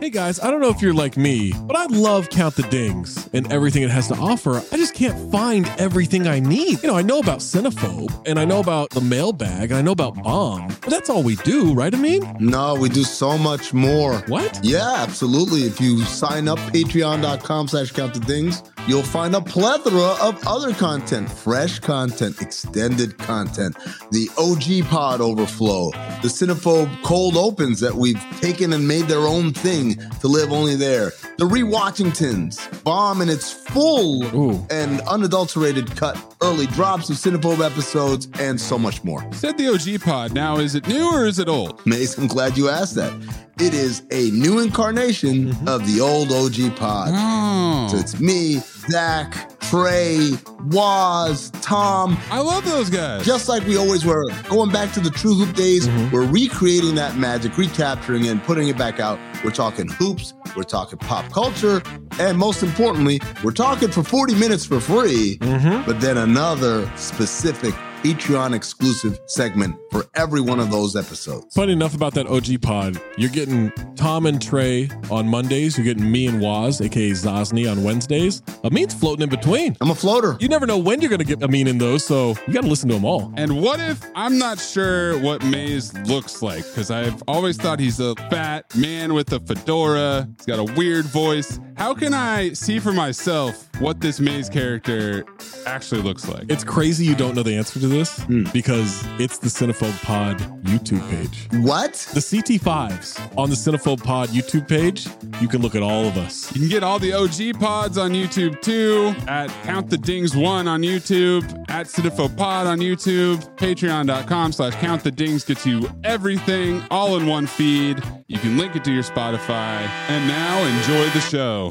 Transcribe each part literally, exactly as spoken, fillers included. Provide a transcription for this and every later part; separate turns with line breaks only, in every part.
Hey guys, I don't know if you're like me, but I love Count the Dings and everything it has to offer. I just can't find everything I need. You know, I know about Cinephobe, and I know about the mailbag, and I know about Bomb, but that's all we do, right, Amin?
No, we do so much more.
What?
Yeah, absolutely. If you sign up, patreon.com slash count the dings, you'll find a plethora of other content, fresh content, extended content, the O G pod overflow, the Cinephobe cold opens that we've taken and made their own thing to live only there, the Rewatchingtons, Bomb in its full
Ooh.
and unadulterated cut, early drops of Cinephobe episodes, and so much more.
Said the O G pod. Now, is it new or is it old?
Mace, I'm glad you asked that. It is a new incarnation mm-hmm. of the old O G pod.
Oh.
So it's me, Zach, Trey, Waz, Tom.
I love those guys.
Just like we always were. Going back to the True Hoop days, mm-hmm. we're recreating that magic, recapturing it, and putting it back out. We're talking hoops, we're talking pop culture, and most importantly, we're talking for forty minutes for free, mm-hmm. but then another specific Patreon exclusive segment for every one of those episodes.
Funny enough about that O G pod, you're getting Tom and Trey on Mondays. You're getting me and Waz, aka Zosny, on Wednesdays. Amin's floating in between.
I'm a floater.
You never know when you're going to get Amin in those, so you got to listen to them all.
And what if I'm not sure what Maze looks like? Because I've always thought he's a fat man with a fedora. He's got a weird voice. How can I see for myself what this Maze character actually looks like?
It's crazy you don't know the answer to this mm. because it's the Cinephobe Pod YouTube page.
What?
The C T fives on the Cinephobe Pod YouTube page. You can look at all of us.
You can get all the O G pods on YouTube too, at Count the Dings one on YouTube, at Cinephobe Pod on YouTube, patreon.com slash Count the Dings gets you everything all in one feed. You can link it to your Spotify. And now enjoy the show.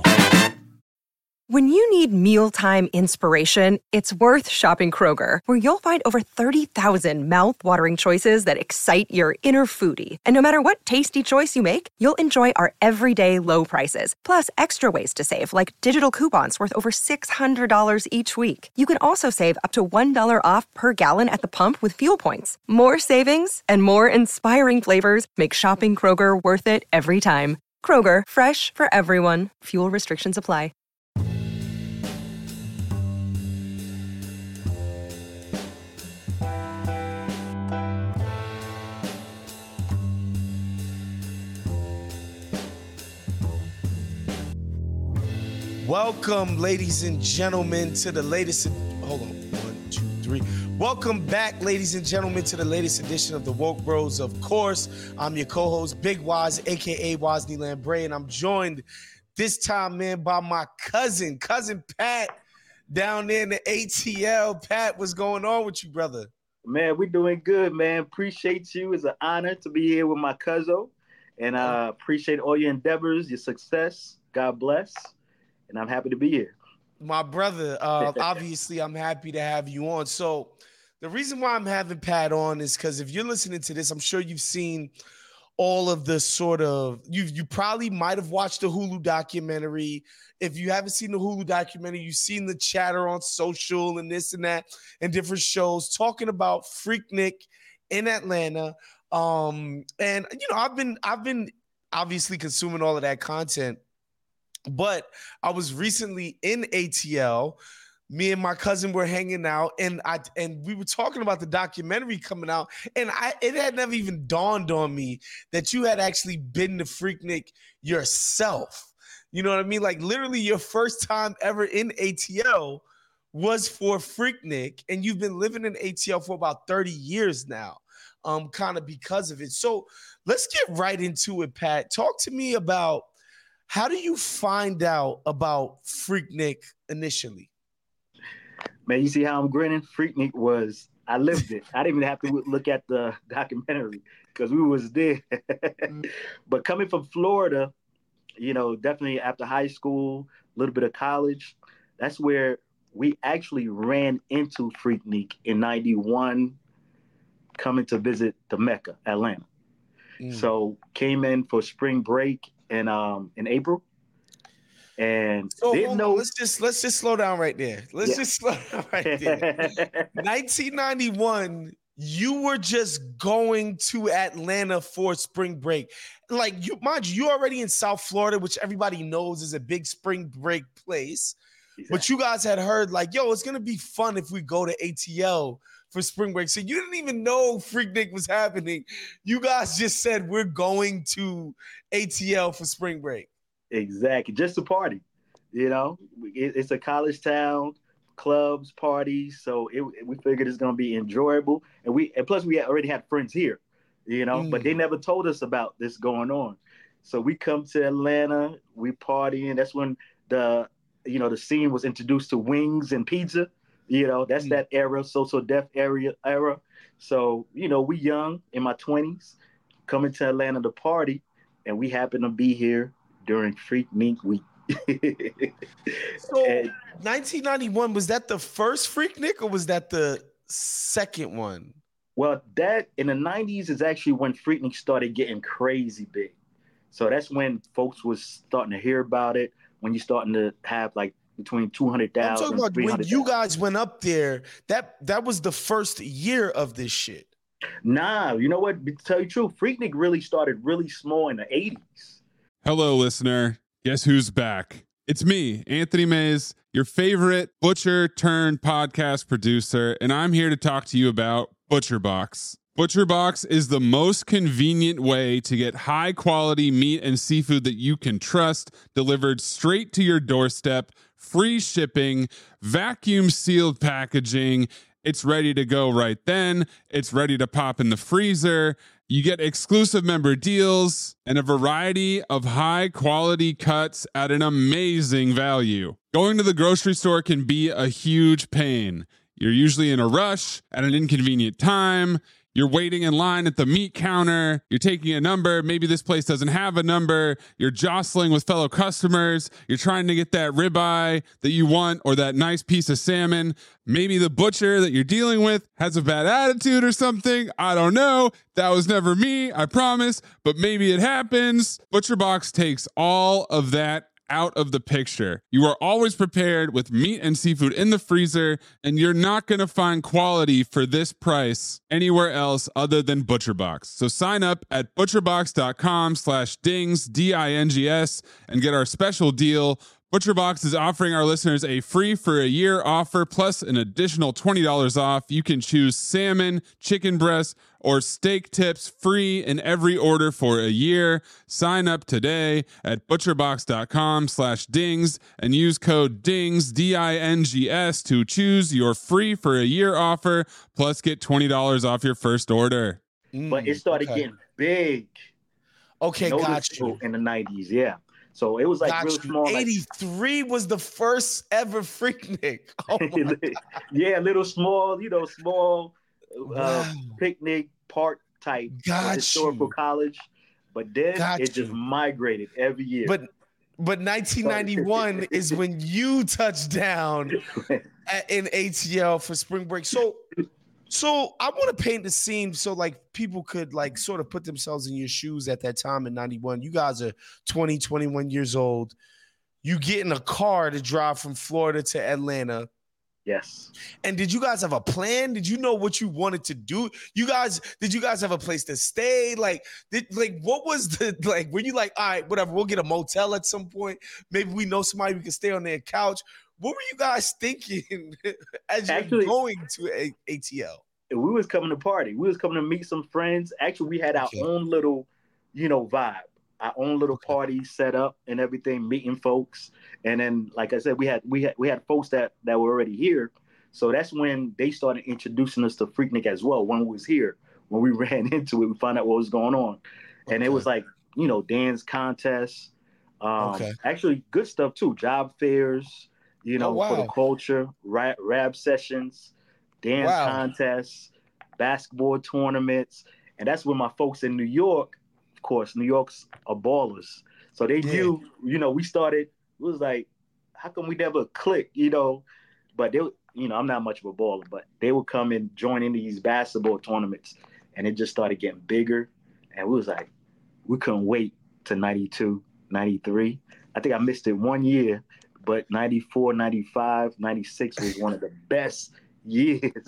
When you need mealtime inspiration, it's worth shopping Kroger, where you'll find over thirty thousand mouth-watering choices that excite your inner foodie. And no matter what tasty choice you make, you'll enjoy our everyday low prices, plus extra ways to save, like digital coupons worth over six hundred dollars each week. You can also save up to one dollar off per gallon at the pump with fuel points. More savings and more inspiring flavors make shopping Kroger worth it every time. Kroger, fresh for everyone. Fuel restrictions apply.
Welcome, ladies and gentlemen, to the latest. Hold on, one, two, three. Welcome back, ladies and gentlemen, to the latest edition of the Woke Bros. Of course, I'm your co-host, Big Waz, aka Wozni Lambre, and I'm joined this time, man, by my cousin, cousin Pat, down there in the A T L. Pat, what's going on with you, brother?
Man, we're doing good, man. Appreciate you. It's an honor to be here with my cousin, and I uh, appreciate all your endeavors, your success. God bless. And I'm happy to be here.
My brother, uh, obviously, I'm happy to have you on. So the reason why I'm having Pat on is because if you're listening to this, I'm sure you've seen all of the sort of, you you probably might have watched the Hulu documentary. If you haven't seen the Hulu documentary, you've seen the chatter on social and this and that and different shows talking about Freaknik in Atlanta. Um, and, you know, I've been, I've been obviously consuming all of that content. But I was recently in A T L. Me and my cousin were hanging out, and I and we were talking about the documentary coming out, and I it had never even dawned on me that you had actually been to Freaknik yourself. You know what I mean? Like literally, your first time ever in A T L was for Freaknik, and you've been living in A T L for about thirty years now, um, kind of because of it. So let's get right into it, Pat. Talk to me about. How do you find out about Freaknik initially?
Man, you see how I'm grinning? Freaknik was, I lived it. I didn't even have to look at the documentary because we was there. But coming from Florida, you know, definitely after high school, a little bit of college, that's where we actually ran into Freaknik in ninety-one, coming to visit the Mecca, Atlanta. Mm. So came in for spring break. In um in April, and
so
didn't know.
Let's just let's just slow down right there. Let's yeah. just slow down right there. nineteen ninety-one, you were just going to Atlanta for spring break. Like, you, mind you, you're already in South Florida, which everybody knows is a big spring break place. Exactly. But you guys had heard like, yo, it's going to be fun if we go to A T L for spring break. So you didn't even know Freaknik was happening. You guys just said, we're going to A T L for spring break.
Exactly. Just a party. You know, it, it's a college town, clubs, parties. So it, we figured it's going to be enjoyable. And we, and plus we had already had friends here, you know, mm. but they never told us about this going on. So we come to Atlanta, we partying. That's when the, you know, the scene was introduced to wings and pizza. You know, that's mm. that era, social death area era. So, you know, we young in my twenties, coming to Atlanta to party, and we happen to be here during Freaknik week.
So and, nineteen ninety-one, was that the first Freaknik or was that the second one?
Well, that in the nineties is actually when Freaknik started getting crazy big. So that's when folks was starting to hear about it, when you're starting to have like between two hundred thousand.
I'm talking about when you guys went up there, that that was the first year of this shit.
Nah, you know what? To tell you the truth, Freaknik really started really small in the eighties.
Hello, listener. Guess who's back? It's me, Anthony Mays, your favorite butcher turned podcast producer, and I'm here to talk to you about ButcherBox. ButcherBox is the most convenient way to get high quality meat and seafood that you can trust, delivered straight to your doorstep, free shipping, vacuum sealed packaging. It's ready to go right then. It's ready to pop in the freezer. You get exclusive member deals and a variety of high quality cuts at an amazing value. Going to the grocery store can be a huge pain. You're usually in a rush at an inconvenient time. You're waiting in line at the meat counter. You're taking a number. Maybe this place doesn't have a number. You're jostling with fellow customers. You're trying to get that ribeye that you want or that nice piece of salmon. Maybe the butcher that you're dealing with has a bad attitude or something. I don't know. That was never me, I promise. But maybe it happens. ButcherBox takes all of that out of the picture. You are always prepared with meat and seafood in the freezer, and you're not going to find quality for this price anywhere else other than ButcherBox. So sign up at butcherbox.com slash dings, D I N G S, and get our special deal. ButcherBox is offering our listeners a free for a year offer plus an additional twenty dollars off. You can choose salmon, chicken breast, or steak tips free in every order for a year. Sign up today at butcherbox.com slash dings and use code DINGS, D I N G S, to choose your free for a year offer plus get twenty dollars off your first order.
But it started okay. getting big.
Okay, got you.
In the nineties, yeah. So it was like
got
real
you.
small.
eighty-three like, was the first ever Freaknik. Oh
yeah, little small, you know, small uh, wow. picnic park type
got
historical
you.
college. But then got it you. just migrated every year.
But but nineteen ninety-one is when you touched down at, in A T L for spring break. So So I want to paint the scene so like people could like sort of put themselves in your shoes at that time in ninety-one. You guys are twenty, twenty-one years old. You get in a car to drive from Florida to Atlanta.
Yes.
And did you guys have a plan? Did you know what you wanted to do? You guys, did you guys have a place to stay? Like, did like what was the like? Were you like, all right, whatever, we'll get a motel at some point. Maybe we know somebody we can stay on their couch. What were you guys thinking as you're Actually, going to a- ATL?
We was coming to party. We was coming to meet some friends. Actually, we had our okay. own little, you know, vibe, our own little okay. party set up and everything, meeting folks. And then, like I said, we had we had we had folks that, that were already here. So that's when they started introducing us to Freaknik as well. When we was here, when we ran into it, we found out what was going on, and okay. it was like, you know, dance contests. Um, okay. Actually, good stuff too. Job fairs. You know, oh, wow. for the culture, rap, rap sessions, dance wow. contests, basketball tournaments. And that's when my folks in New York, of course, New York's are ballers. So they yeah. knew, you know, we started, it was like, how come we never click, you know? But they, you know, I'm not much of a baller, but they would come and join in these basketball tournaments. And it just started getting bigger. And we was like, we couldn't wait to ninety-two, ninety-three. I think I missed it one year. But ninety-four, ninety-five, ninety-six was one of the best years.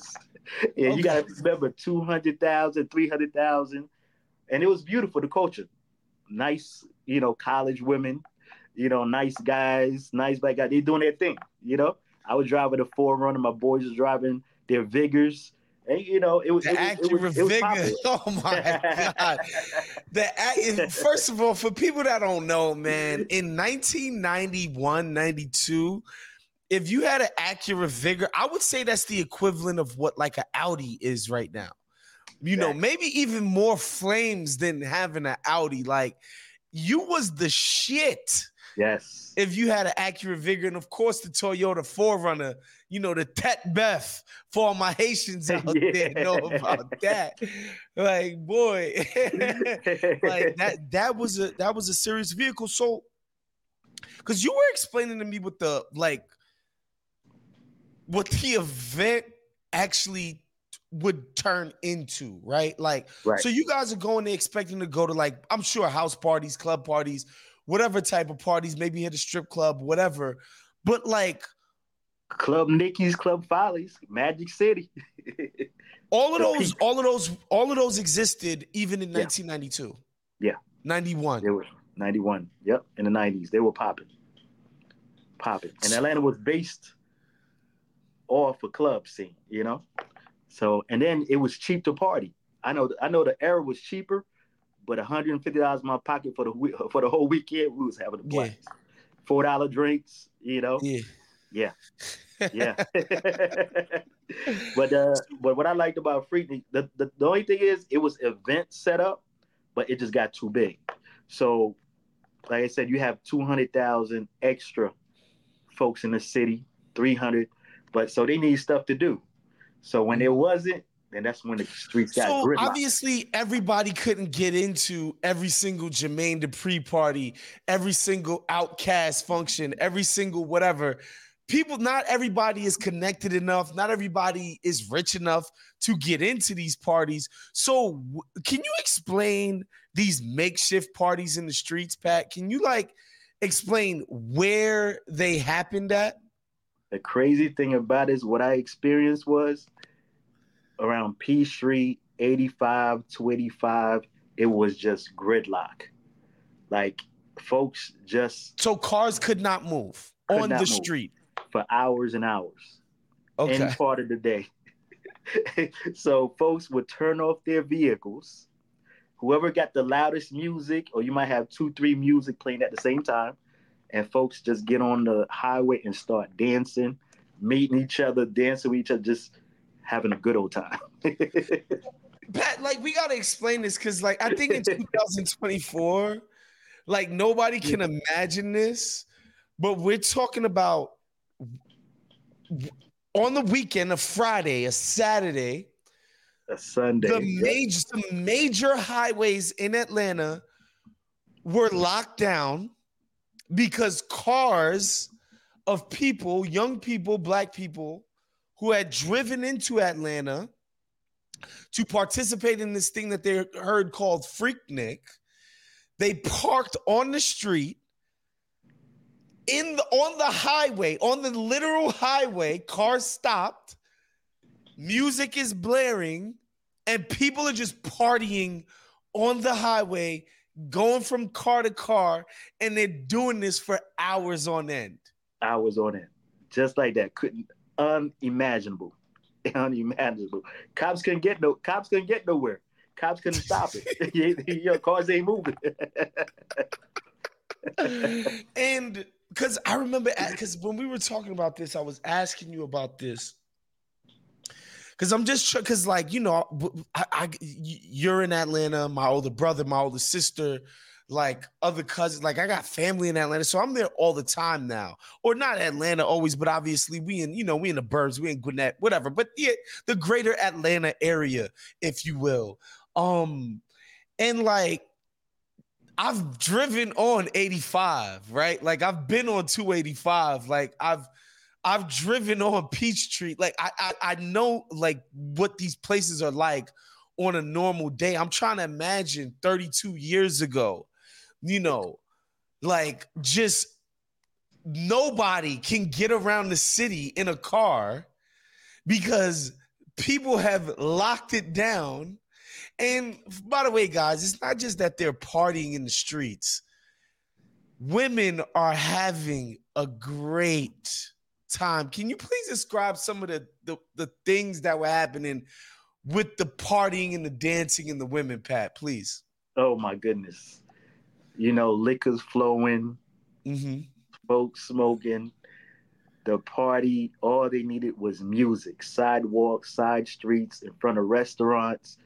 Yeah,
Okay.
you got to remember two hundred thousand, three hundred thousand. And it was beautiful, the culture. Nice, you know, college women, you know, nice guys, nice black guys. They doing their thing, you know. I was driving a four runner. My boys was driving their Vigors. And, you know, it was
The
it was it was,
Acura
it was
Vigor.
popular.
Oh my God. The first of all, for people that don't know, man, in nineteen ninety-one, ninety-two, if you had an Acura Vigor, I would say that's the equivalent of what like an Audi is right now. You know, maybe even more flames than having an Audi. Like, you was the shit.
Yes.
If you had an Acura Vigor, and of course the Toyota four runner, you know, the Tet Beth, for all my Haitians out
Yeah.
there know about that. Like, boy, like that that was a that was a serious vehicle. So, because you were explaining to me what the like what the event actually would turn into, right? Like,
Right.
so you guys are going there expecting to go to, like, I'm sure house parties, club parties, whatever type of parties, maybe hit a strip club, whatever. But like
Club Nicky's, Club Follies, Magic City.
all of
The
those,
peak.
all of those, all of those existed even in
Yeah.
nineteen ninety-two.
Yeah.
ninety-one.
They were ninety-one. Yep. In the nineties. They were popping. Popping. And Atlanta was based off a club scene, you know? So, and then it was cheap to party. I know, I know the era was cheaper, but one hundred fifty dollars in my pocket for the week, for the whole weekend, we was having a blast.
Yeah.
Four dollar drinks, you know.
Yeah.
Yeah, yeah. but uh, but what I liked about Freaknik, the, the the only thing is it was event set up, but it just got too big. So, like I said, you have two hundred thousand extra folks in the city, three hundred, but so they need stuff to do. So when there wasn't, then that's when the streets got
So
gridlocked.
obviously everybody couldn't get into every single Jermaine Dupri party, every single Outcast function, every single whatever. People, not everybody is connected enough. Not everybody is rich enough to get into these parties. So w- can you explain these makeshift parties in the streets, Pat? Can you like explain where they happened at?
The crazy thing about it is what I experienced was around P Street, eighty-five to eighty-five, it was just gridlock. Like folks just
So cars could not move
Could
on
not
the
move.
street.
for hours and hours,
Okay.
any part of the day. So folks would turn off their vehicles. Whoever got the loudest music, or you might have two, three music playing at the same time, and folks just get on the highway and start dancing, meeting each other, dancing with each other, just having a good old time.
Pat, like, we gotta explain this because, like, I think in two thousand twenty-four, like, nobody can imagine this, but we're talking about on the weekend, a Friday, a Saturday,
A Sunday.
the major, the major highways in Atlanta were locked down because cars of people, young people, black people, who had driven into Atlanta to participate in this thing that they heard called Freaknik, they parked on the street, in the, on the highway, on the literal highway. Cars stopped, music is blaring, and people are just partying on the highway, going from car to car, and they're doing this for hours on end.
Hours on end. Just like that. Couldn't unimaginable. Unimaginable. Cops couldn't get no cops couldn't get nowhere. Cops couldn't stop it. Your cars ain't moving.
And because I remember, because when we were talking about this, I was asking you about this. Because I'm just, because like, you know, I, I, you're in Atlanta, my older brother, my older sister, like other cousins, like I got family in Atlanta. So I'm there all the time now. Or not Atlanta always, but obviously we in, you know, we in the burbs, we in Gwinnett, whatever. But yeah, the greater Atlanta area, if you will. Um, and like, I've driven on eighty-five, right? Like I've been on two eighty-five. Like I've I've driven on Peachtree. Like I, I I know like what these places are like on a normal day. I'm trying to imagine thirty-two years ago, you know, like just nobody can get around the city in a car because people have locked it down. And by the way, guys, it's not just that they're partying in the streets. Women are having a great time. Can you please describe some of the, the, the things that were happening with the partying and the dancing and the women, Pat, please?
Oh, my goodness. You know, liquor's flowing, mm-hmm. folks smoking. The party, all they needed was music. Sidewalks, side streets, in front of restaurants.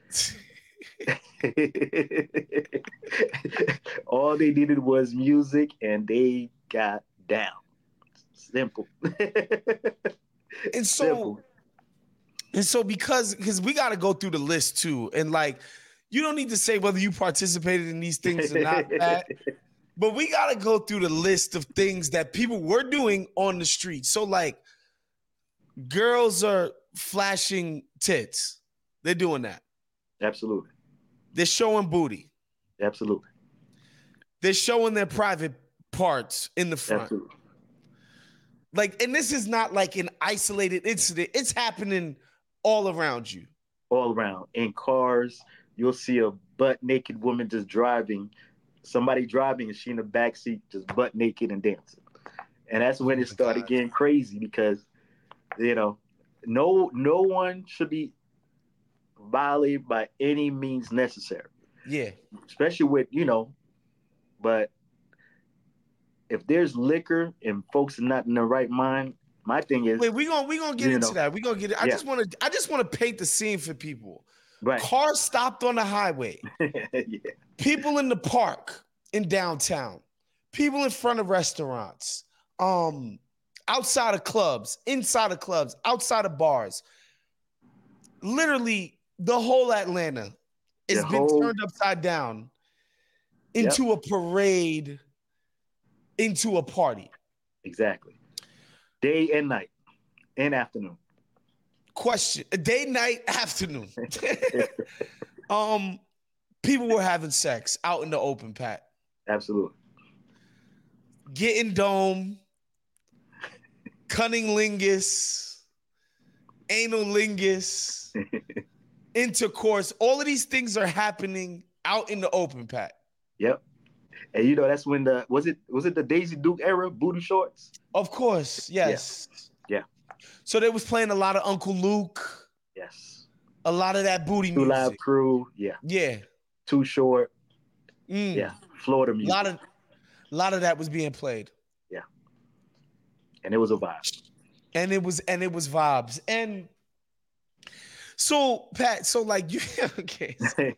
All they needed was music, and they got down. Simple.
And so, Simple. and so because because we got to go through the list too, and like you don't need to say whether you participated in these things or not, Pat, but we got to go through the list of things that people were doing on the street. So like, girls are flashing tits. They're doing that.
Absolutely.
They're showing booty.
Absolutely.
They're showing their private parts in the front.
Absolutely.
Like, and this is not like an isolated incident. It's happening all around you.
All around. In cars, you'll see a butt naked woman just driving. Somebody driving and she in the back seat just butt naked and dancing. And that's when it started getting crazy because, you know, no no one should be violated by any means necessary.
Yeah.
Especially with, you know, but if there's liquor and folks are not in the right mind, my thing is
Wait, we're gonna we gonna get into
know,
that. We're gonna get it. I
yeah.
just wanna I just wanna paint the scene for people.
Right.
Cars stopped on the highway.
Yeah.
People in the park in downtown. People in front of restaurants. Um, outside of clubs, inside of clubs, outside of bars. Literally, the whole Atlanta has
The
been
whole-
turned upside down into
Yep.
a parade, into a party.
Exactly. Day and night and afternoon.
Question: day, night, afternoon. um, people were having sex out in the open, Pat.
Absolutely.
Getting dome, cunnilingus, analingus, intercourse. All of these things are happening out in the open, Pat.
Yep. And you know that's when the was it was it the Daisy Duke era booty shorts?
Of course, yes.
Yeah.
So they was playing a lot of Uncle Luke,
Yes.
a lot of that booty
Two
music.
Live Crew. Yeah.
Yeah.
Too Short.
Mm.
Yeah. Florida
A
music.
lot of, a lot of that was being played.
Yeah. And it was a vibe.
And it was and it was vibes. And so Pat, so like you okay.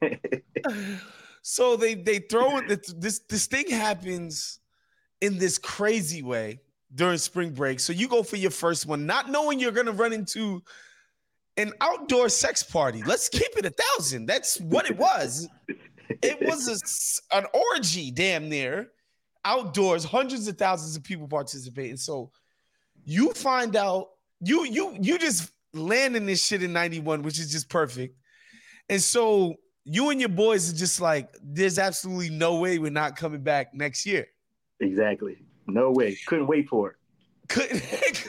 So they they throw it this this thing happens in this crazy way during spring break. So you go for your first one, not knowing you're gonna run into an outdoor sex party. Let's keep it a thousand. That's what it was. It was a, an orgy, damn near, outdoors. Hundreds of thousands of people participating. So you find out you you you just landing this shit in ninety-one, which is just perfect. And so you and your boys are just like, there's absolutely no way we're not coming back next year.
Exactly. No way. Couldn't wait for it.
Couldn't.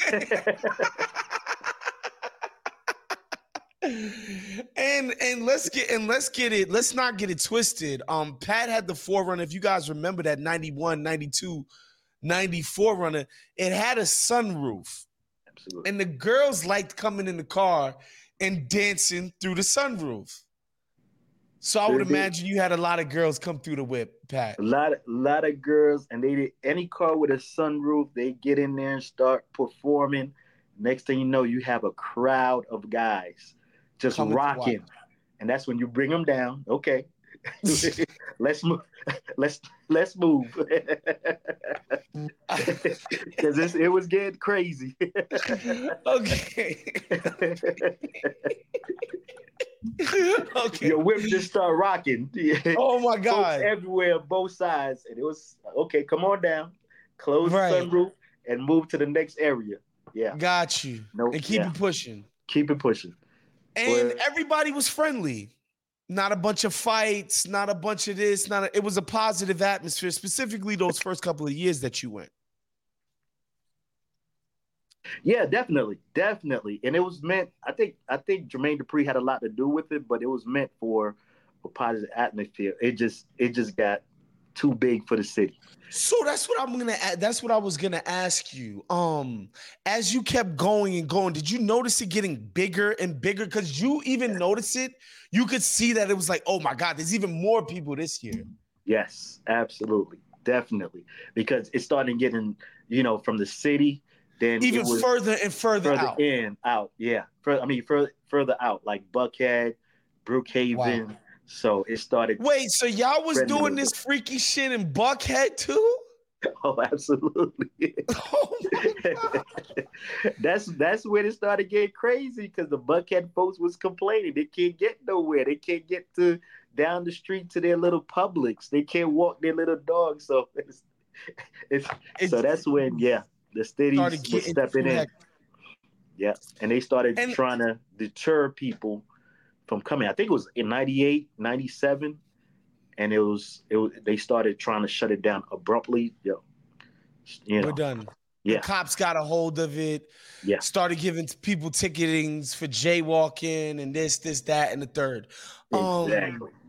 and and let's get and let's get it. Let's not get it twisted. Um, Pat had the four runner. If you guys remember that ninety-one, ninety-two, ninety-four runner, it had a sunroof.
Absolutely.
And the girls liked coming in the car and dancing through the sunroof. So I would
Sure did.
imagine you had a lot of girls come through the whip, Pat.
A lot, lot of girls, and they did any car with a sunroof. They get in there and start performing. Next thing you know, you have a crowd of guys just
Coming to
rocking,
watch.
and that's when you bring them down. Okay, let's move. Let's let's move because it was getting crazy.
Okay. Okay.
Your whip just start rocking.
Oh my
Folks
God.
everywhere, both sides, and it was okay. Come on down, close
Right.
the sunroof, and move to the next area. Yeah,
Got you.
Nope,
And keep
yeah.
it pushing.
keep it pushing.
And
Well-
everybody was friendly. Not a bunch of fights, not a bunch of this, not a, it was a positive atmosphere, specifically those first couple of years that you went.
Yeah, definitely, definitely. And it was meant. I think I think Jermaine Dupri had a lot to do with it, but it was meant for a positive atmosphere. It just it just got too big for the city.
So that's what I'm gonna. That's what I was gonna ask you. Um, as you kept going and going, did you notice it getting bigger and bigger? Because you even notice it. You could see that it was like, oh my God, there's even more people this year.
Yes, absolutely, definitely, because it started getting, you know, from the city, then
even
it was
further and further,
further
out.
in, out, yeah. Further, I mean, further further out, like Buckhead, Brookhaven.
Wow.
So it started.
Wait, so y'all was
spreading a
doing
little
this freaky shit in Buckhead too?
Oh, absolutely.
Oh my God.
that's that's when it started getting crazy because the Buckhead folks was complaining they can't get nowhere. They can't get to down the street to their little Publix. They can't walk their little dogs. So it's, it's,
It's-
so that's when yeah the cities
Started
was
getting
stepping
too
in.
hectic.
Yeah, and they started
And-
trying to deter people from coming. I think it was in ninety-eight, ninety-seven. And it was, it was, they started trying to shut it down abruptly. Yo, you know,
We're done.
Yeah.
The cops got a hold of it.
Yeah.
Started giving people ticketings for jaywalking and this, this, that, and the third.
Exactly.
Um,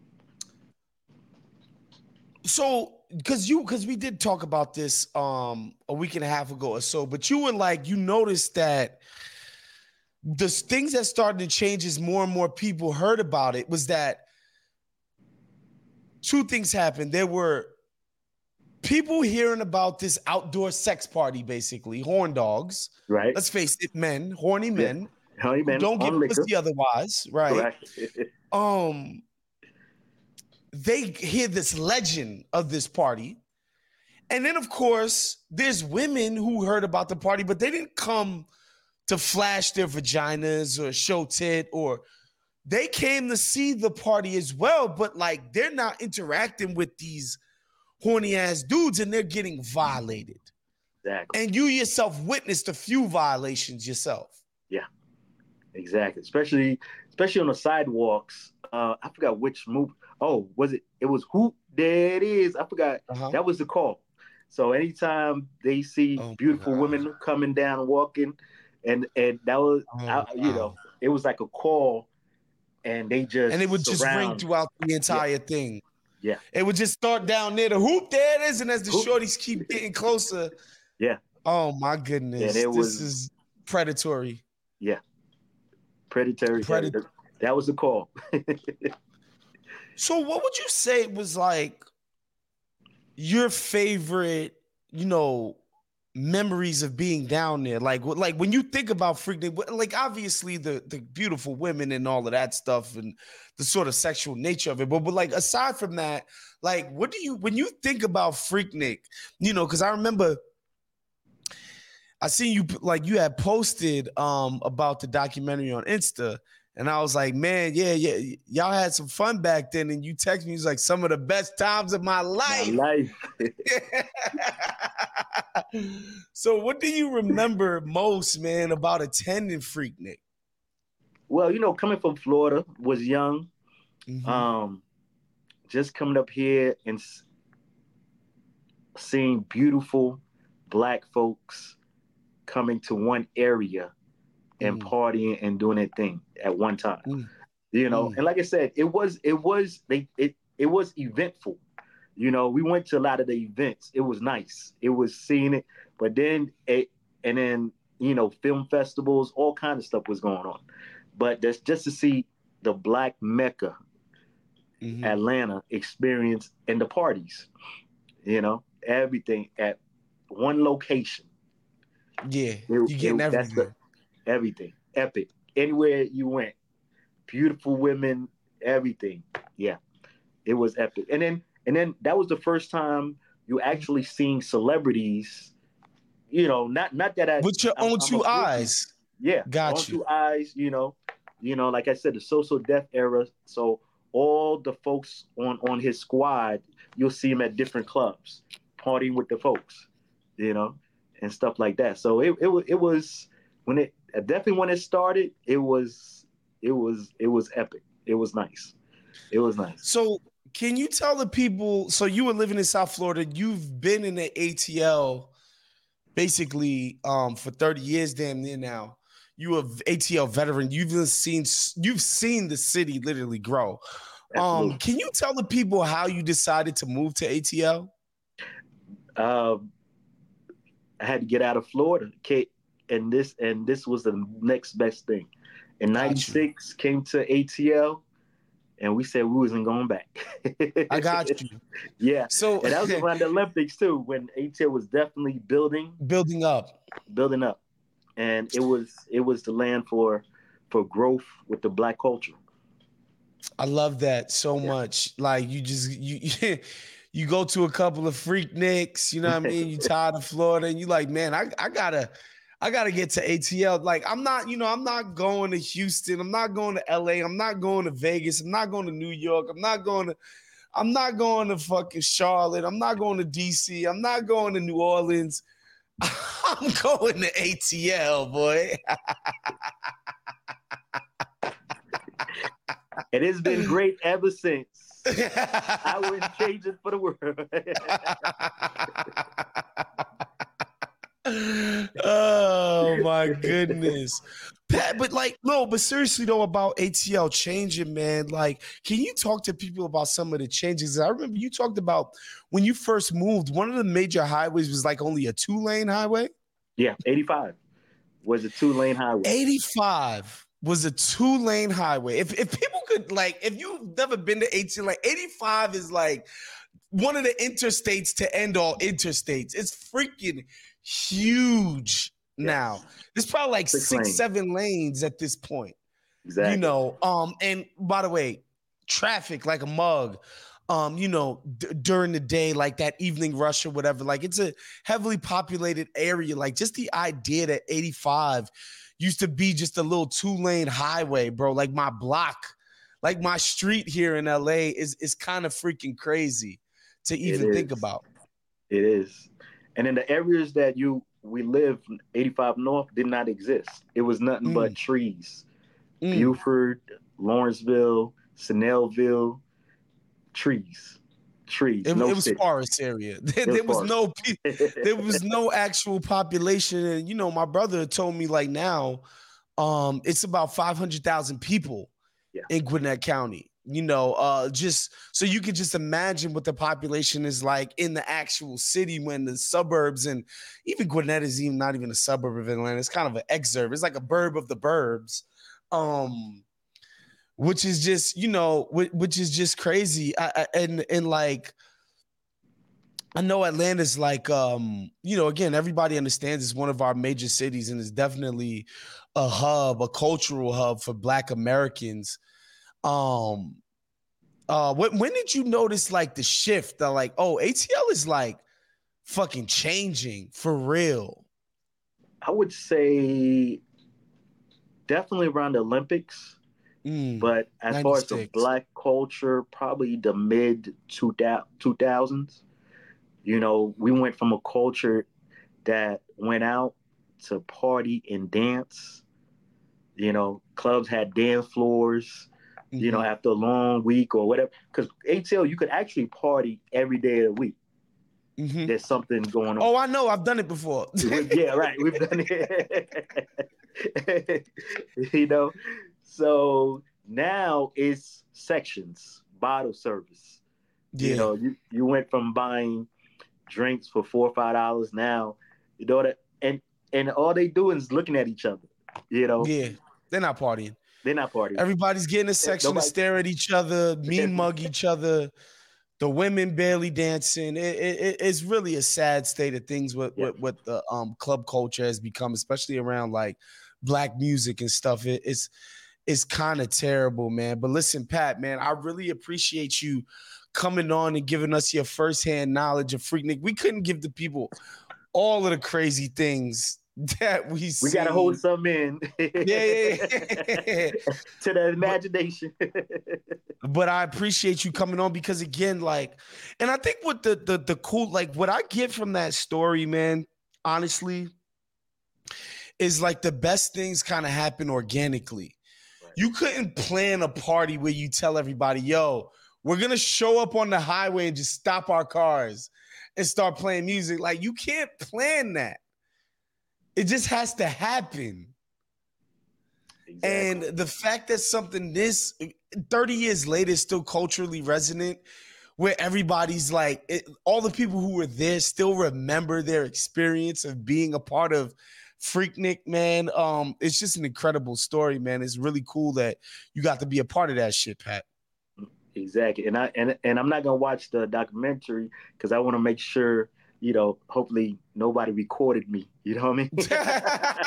so, because you, because we did talk about this um a week and a half ago or so, but you were like, you noticed that the things that started to change as more and more people heard about it was that two things happened. There were people hearing about this outdoor sex party, basically, horn dogs.
Right.
Let's face it, men, horny men.
Yeah. Horny men
don't get pussy otherwise, right?
Correct.
um, they hear this legend of this party. And then, of course, there's women who heard about the party, but they didn't come to flash their vaginas or show tit, or they came to see the party as well, but like they're not interacting with these horny ass dudes and they're getting violated.
Exactly.
And you yourself witnessed a few violations yourself.
Yeah, exactly. Especially, especially on the sidewalks. Uh, I forgot which movie. Oh, was it? It was Whoop. There it is. I forgot.
Uh-huh.
That was the call. So anytime they see
Oh,
beautiful
God.
women coming down, walking, and and that was,
Oh,
I, you
wow.
know, it was like a call, and they just
And it would just
surround.
ring throughout the entire
Yeah.
thing.
Yeah.
It would just start down near the hoop. There it is. And as the
Hoop.
shorties keep getting closer.
Yeah.
Oh my goodness.
And it
this
was-
is predatory.
Yeah. Predatory.
Predat-
that, that was the call.
So what would you say was like your favorite, you know, memories of being down there? Like, what- like when you think about Freaknik, like obviously the the beautiful women and all of that stuff and the sort of sexual nature of it. But, but like aside from that, like what do you, when you think about Freaknik, you know, because I remember I seen you, like you had posted um about the documentary on Insta. And I was like, man, yeah, yeah, y- y'all had some fun back then. And you text me, it was like some of the best times of my
My
life.
life.
So what do you remember most, man, about attending Freaknik?
Well, you know, coming from Florida, was young.
Mhm.
Um, just coming up here and s- seeing beautiful black folks coming to one area and
Mm.
partying and doing their thing at one time.
Mm.
You know,
Mm.
and like I said, it was it was they it it was eventful. You know, we went to a lot of the events. It was nice. It was seeing it, but then it and then you know, film festivals, all kind of stuff was going on. But that's just to see the Black Mecca,
Mhm.
Atlanta experience and the parties. You know, everything at one location.
Yeah,
It-
you getting
it- that's
everything.
the- everything. Epic. Anywhere you went. Beautiful women, everything. Yeah. It was epic. And then and then that was the first time you actually seen celebrities, you know, not not that I
With your
I'm-
own
I'm a
two
freaky-
eyes.
Yeah.
Got
on
you.
two eyes, you know. You know, like I said, the social death era. So all the folks on on his squad, you'll see him at different clubs, partying with the folks, you know, and stuff like that. So it it was it was when it definitely when it started, it was it was it was epic. It was nice. It was nice.
So can you tell the people, so you were living in South Florida, you've been in the A T L basically um, for thirty years, damn near now. You a A T L veteran. You've seen you've seen the city literally grow.
Absolutely.
Um, can you tell the people how you decided to move to A T L?
Um, I had to get out of Florida, Kate, and this and this was the next best thing. In ninety-six, came to A T L, and we said we wasn't going back.
I got you.
Yeah.
So
and that was around the Olympics too, when A T L was definitely building,
building up,
building up, and it was it was the land for for growth with the Black culture.
I love that so
Yeah.
much. Like you just you you go to a couple of Freakniks, you know what I mean? You tired of Florida, and you like, man, I I gotta. I got to get to A T L. Like, I'm not, you know, I'm not going to Houston. I'm not going to L A. I'm not going to Vegas. I'm not going to New York. I'm not going to, I'm not going to fucking Charlotte. I'm not going to D C. I'm not going to New Orleans. I'm going to A T L, boy.
It has been great ever since. I wouldn't change it for the world.
Oh my goodness. Pat, but like, no, but seriously though, about A T L changing, man. Like, can you talk to people about some of the changes? I remember you talked about when you first moved, one of the major highways was like only a two-lane highway.
Yeah, eighty-five was a two-lane highway.
eighty-five was a two-lane highway. If if people could, like, if you've never been to A T L, like eighty-five is like one of the interstates to end all interstates. It's freaking huge now.
Yes.
There's probably like
Six
six,
lanes.
seven lanes at this point.
Exactly.
You know, um, and by the way, traffic like a mug. Um, you know, d- during the day, like that evening rush or whatever. Like it's a heavily populated area. Like just the idea that eighty-five used to be just a little two-lane highway, bro. Like my block, like my street here in L A is is kind of freaking crazy to even think about.
It is. And in the areas that you we live, eighty-five North did not exist. It was nothing
Mm.
but trees.
Mm.
Buford, Lawrenceville, Snellville, trees, trees.
It,
no
it was
city.
forest area. There,
It was
there was no
forest.
pe- there was no actual population. And you know, my brother told me like now, um, it's about five hundred thousand people
Yeah.
in Gwinnett County. You know, uh, just so you could just imagine what the population is like in the actual city when the suburbs, and even Gwinnett is even not even a suburb of Atlanta. It's kind of an exurb. It's like a burb of the burbs, um, which is just, you know, which, which is just crazy. I, I, and and like, I know Atlanta's like, um, you know, again, everybody understands it's one of our major cities and it's definitely a hub, a cultural hub for Black Americans. Um, uh, when, when did you notice like the shift? That like, oh, A T L is like fucking changing for real.
I would say definitely around the Olympics,
Mm,
but as far as the
ninety-six.
Black culture, probably the mid two thousands. You know, we went from a culture that went out to party and dance. You know, clubs had dance floors. You know,
Mhm.
after a long week or whatever, because A T L you could actually party every day of the week.
Mhm.
There's something going on.
Oh, I know. I've done it before.
Yeah, right. We've done it. You know, so now it's sections, bottle service.
Yeah.
You know, you, you went from buying drinks for four or five dollars now, you know that, and and all they do is looking at each other. You know,
Yeah. They're not partying.
they're not partying.
Everybody's getting a section
Nobody-
to stare at each other, mean mug each other. The women barely dancing. It, it, it's really a sad state of things with
Yeah.
what what the um club culture has become, especially around like Black music and stuff. It, it's it's kind of terrible, man. But listen, Pat, man, I really appreciate you coming on and giving us your firsthand knowledge of Freaknik. We couldn't give the people all of the crazy things that we see.
We gotta hold some in.
Yeah, yeah, yeah.
To the imagination.
But I appreciate you coming on because again, like, and I think what the the the cool, like what I get from that story, man, honestly, is like the best things kind of happen organically.
Right.
You couldn't plan a party where you tell everybody, yo, we're gonna show up on the highway and just stop our cars and start playing music. Like, you can't plan that. It just has to happen. Exactly. And the fact that something this thirty years later is still culturally resonant, where everybody's like, it, all the people who were there still remember their experience of being a part of Freaknik, man. Um, it's just an incredible story, man. It's really cool that you got to be a part of that shit, Pat.
Exactly. And I and, and I'm not gonna watch the documentary because I want to make sure, you know, hopefully nobody recorded me. You know what I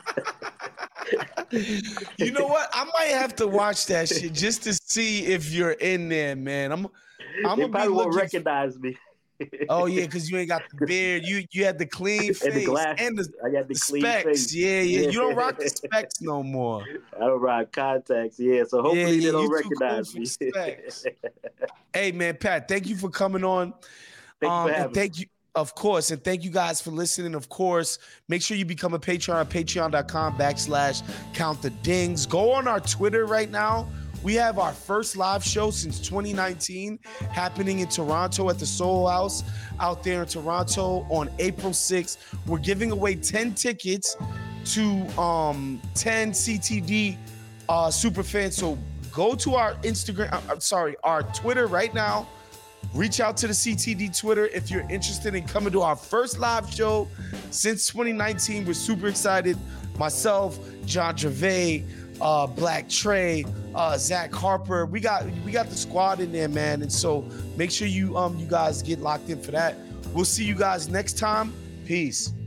mean? You know what? I might have to watch that shit just to see if you're in there, man. I'm I'm
they probably won't recognize
for...
me.
Oh yeah, because you ain't got the beard. You you had the clean face
and the, glass,
and the,
I got the,
the
clean
specs.
Face.
Yeah, yeah, yeah. You don't rock the specs no more.
I don't rock contacts. Yeah, so hopefully yeah, yeah, they don't recognize
cool
me.
Specs. Hey man, Pat, thank you for coming on.
Thank
um,
you for
and thank
me.
you. Of course, and thank you guys for listening. Of course, make sure you become a Patreon at patreon.com backslash count the dings. Go on our Twitter right now. We have our first live show since twenty nineteen happening in Toronto at the Soho House out there in Toronto on April sixth. We're giving away ten tickets to um, ten C T D uh, super fans. So go to our Instagram, I'm sorry, our Twitter right now. Reach out to the C T D Twitter if you're interested in coming to our first live show since twenty nineteen. We're super excited. Myself, John Gervais, uh, Black Trey, uh, Zach Harper. We got we got the squad in there, man. And so make sure you um you guys get locked in for that. We'll see you guys next time. Peace.